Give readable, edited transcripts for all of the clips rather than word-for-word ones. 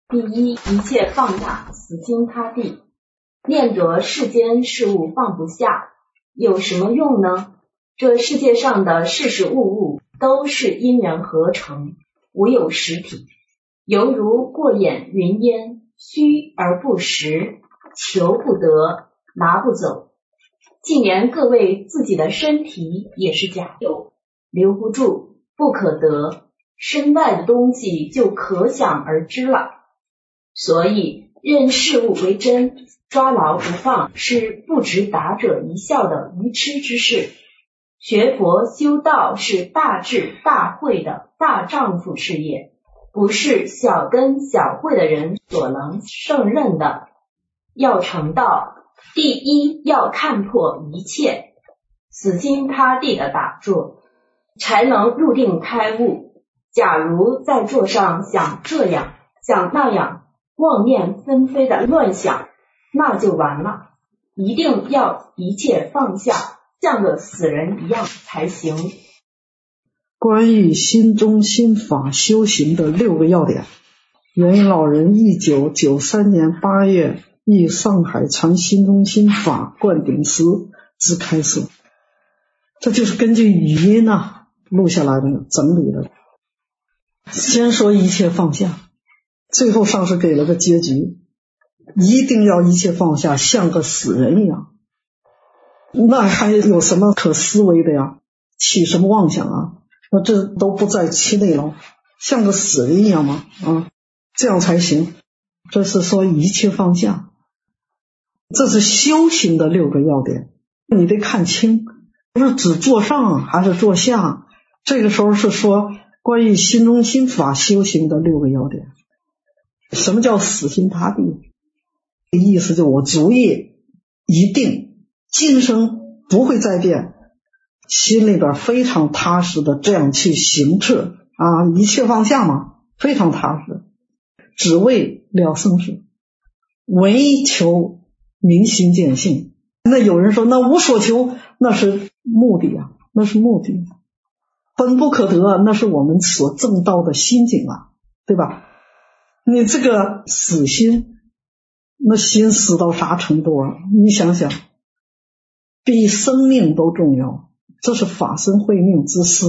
第一，一切放下，死心塌地。念着世间事物放不下，有什么用呢？这世界上的事事物物都是因缘合成，无有实体，犹如过眼云烟，虚而不实，求不得，拿不走。近连各位自己的身体也是假有，留不住，不可得，身外的东西就可想而知了。所以认事物为真，抓牢不放，是不值打者一笑的愚痴之事。学佛修道是大智大慧的大丈夫事业，不是小根小慧的人所能胜任的。要成道，第一要看破一切，死心塌地的打坐，才能入定开悟。假如在座上想这样想那样，妄念纷飞的乱想，那就完了。一定要一切放下，像个死人一样才行。 关于心中心法修行的6个要点，圆云老人1993年8月于上海传心中心法灌顶时之开示，这就是根据语音录下来的整理的。先说一切放下，最后上师给了个结局，一定要一切放下，像个死人一样。那还有什么可思维的呀？起什么妄想啊？那这都不在其内了，像个死人一样吗？这样才行。这是说一切放下，这是修行的6个要点，你得看清，不是指坐上还是坐下。这个时候是说关于心中心法修行的6个要点。什么叫死心塌地？意思就我主意一定今生不会再变，心里边非常踏实的这样去行持一切放下嘛，非常踏实，只为了生死，唯求明心见性。那有人说那无所求，那是目的啊，那是目的，本不可得，那是我们所证道的心境对吧？你这个死心，那心死到啥程度你想想，比生命都重要。这是法身慧命之事。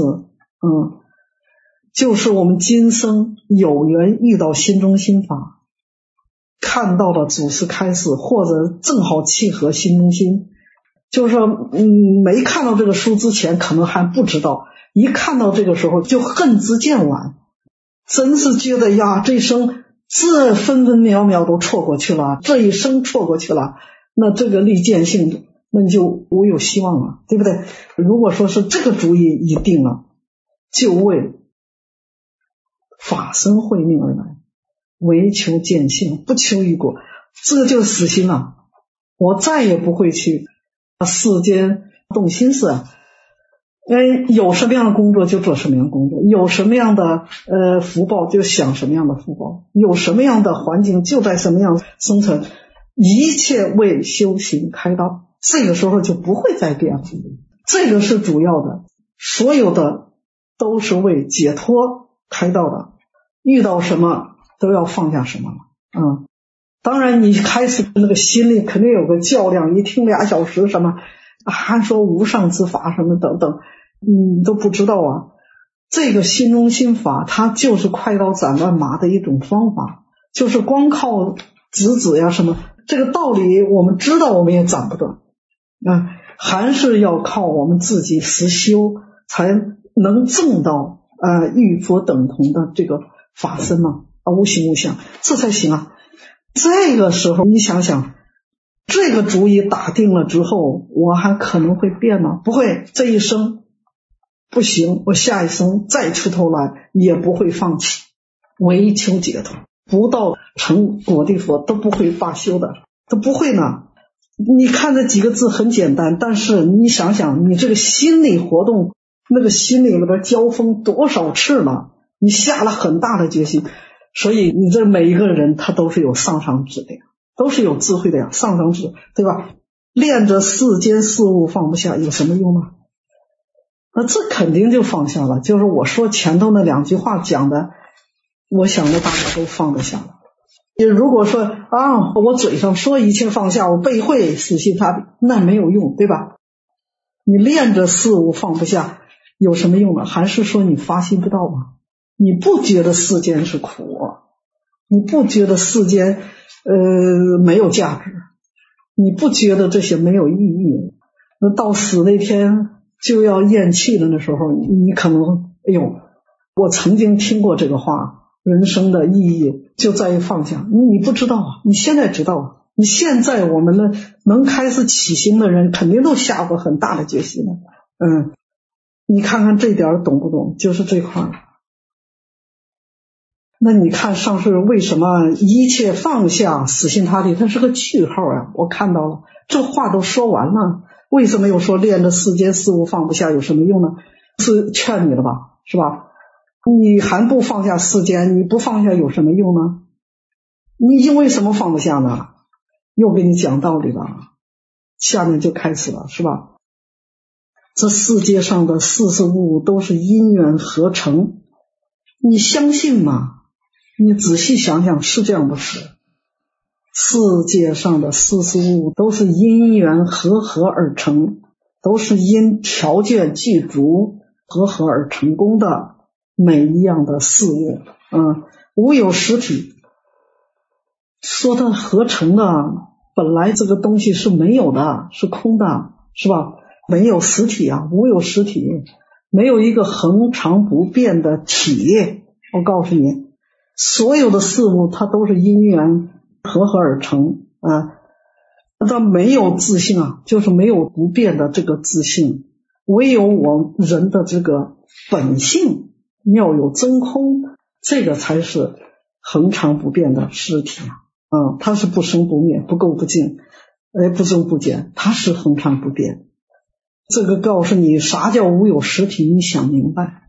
就是我们今生有缘遇到心中心法，看到了祖师开示，或者正好契合心中心，就是说没看到这个书之前可能还不知道，一看到这个时候就恨之见晚，真是觉得呀，这一生这分分秒秒都错过去了，这一生错过去了，那这个立见性，那你就无有希望了，对不对？如果说是这个主意一定了，就为法身慧命而来，唯求见性，不求于果，这个就是死心了。我再也不会去世间动心思，有什么样的工作就做什么样的工作，有什么样的福报就想什么样的福报，有什么样的环境就在什么样生存，一切为修行开道，这个时候就不会再变了。这个是主要的，所有的都是为解脱开道的，遇到什么都要放下什么。当然你开始那个心里肯定有个较量，一听2小时什么还说无上之法什么等等，你都不知道这个心中心法它就是快刀斩乱麻的一种方法，就是光靠指呀什么，这个道理我们知道我们也斩不断还是要靠我们自己实修才能证到与佛等同的这个法身无形无相，这才行这个时候你想想，这个主意打定了之后，我还可能会变吗？不会，这一生不行，我下一生再出头来也不会放弃，唯求解脱，不到成果的佛都不会罢休的，都不会呢。你看这几个字很简单，但是你想想，你这个心理活动，那个心里边交锋多少次了，你下了很大的决心。所以你这每一个人他都是有上上智的，都是有智慧的上上智，对吧？恋着世间事物放不下有什么用呢？那这肯定就放下了，就是我说前头那2句话讲的，我想着大家都放得下了。 如果说啊，我嘴上说一切放下，我背会死心塌地，那没有用，对吧？你练着事物放不下有什么用呢？还是说你发心不到吗？你不觉得世间是苦，你不觉得世间没有价值，你不觉得这些没有意义，那到死那天就要咽气了的时候，你可能哎呦，我曾经听过这个话，人生的意义就在于放下。你不知道啊，你现在知道啊。你现在我们的能开始起行的人肯定都下过很大的决心了。你看看这点懂不懂？就是这块。那你看上师为什么一切放下死心塌地，它是个句号啊，我看到了，这话都说完了，为什么又说练着世间事物放不下有什么用呢？是劝你了吧，是吧？你还不放下世间，你不放下有什么用呢？你因为什么放不下呢？又给你讲道理了，下面就开始了，是吧？这世界上的事事物物都是因缘合成，你相信吗？你仔细想想，是这样不是？世界上的事事物物都是因缘和合而成，都是因条件具足和合而成功的每一样的事物，无有实体。说它合成的，本来这个东西是没有的，是空的，是吧？没有实体啊，无有实体，没有一个恒常不变的体。我告诉你，所有的事物它都是因缘和合而成它没有自性啊，就是没有不变的这个自性，唯有我人的这个本性妙有真空，这个才是恒常不变的实体它是不生不灭，不垢不净，不增不减，它是恒常不变。这个告诉你啥叫无有实体，你想明白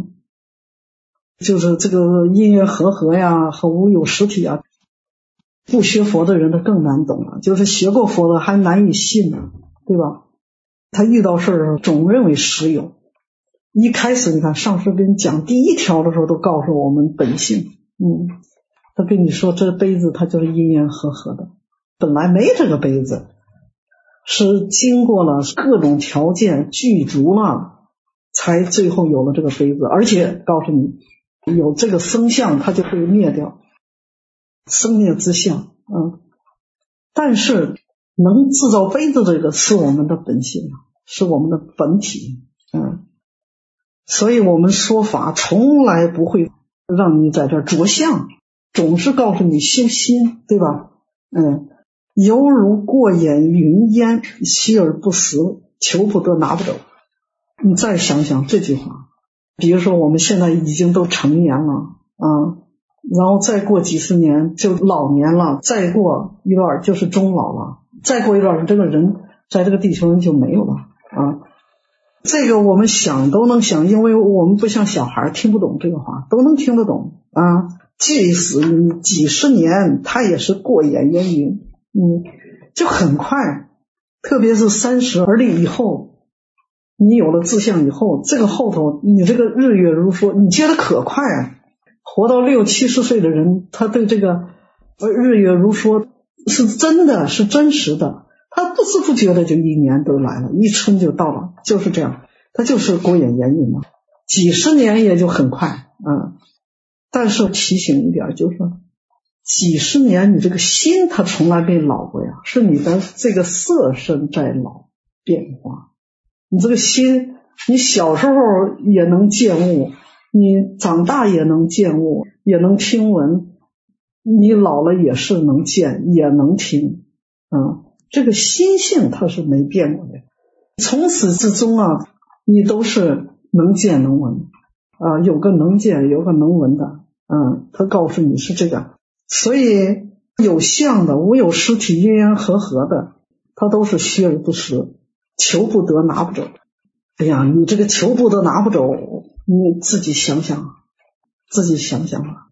就是这个因缘和合呀和无有实体啊，不学佛的人他更难懂了，就是学过佛的还难以信呢，对吧？他遇到事儿总认为实有。一开始你看上师跟你讲第一条的时候都告诉我们本性，他跟你说这杯子它就是因缘和合的，本来没这个杯子，是经过了各种条件具足了才最后有了这个杯子，而且告诉你有这个生相它就会灭掉，生灭之相但是能制造杯子这个是我们的本性，是我们的本体所以我们说法从来不会让你在这儿着相，总是告诉你修心，对吧？犹如过眼云烟，息而不食，求不得拿不走。你再想想这句话，比如说我们现在已经都成年了然后再过几十年就老年了，再过一段就是终老了，再过一段这个人在这个地球上就没有了这个我们想都能想，因为我们不像小孩听不懂这个话，都能听得懂即使你几十年它也是过眼烟云就很快，特别是30而立以后，你有了志向以后，这个后头你这个日月如梭，你觉得可快活到60、70岁的人，他对这个日月如梭是真的，是真实的，他不知不觉的就一年都来了，一春就到了，就是这样，他就是过眼烟云嘛，几十年也就很快但是提醒一点，就是说几十年你这个心它从来没老过呀，是你的这个色身在老变化。你这个心，你小时候也能见物，你长大也能见物，也能听闻，你老了也是能见也能听这个心性它是没变过的，从始至终你都是能见能闻有个能见有个能闻的他告诉你是这个，所以有相的无有实体因缘和合的，它都是虚而不实，求不得拿不走。哎呀，你这个求不得拿不走，你自己想想吧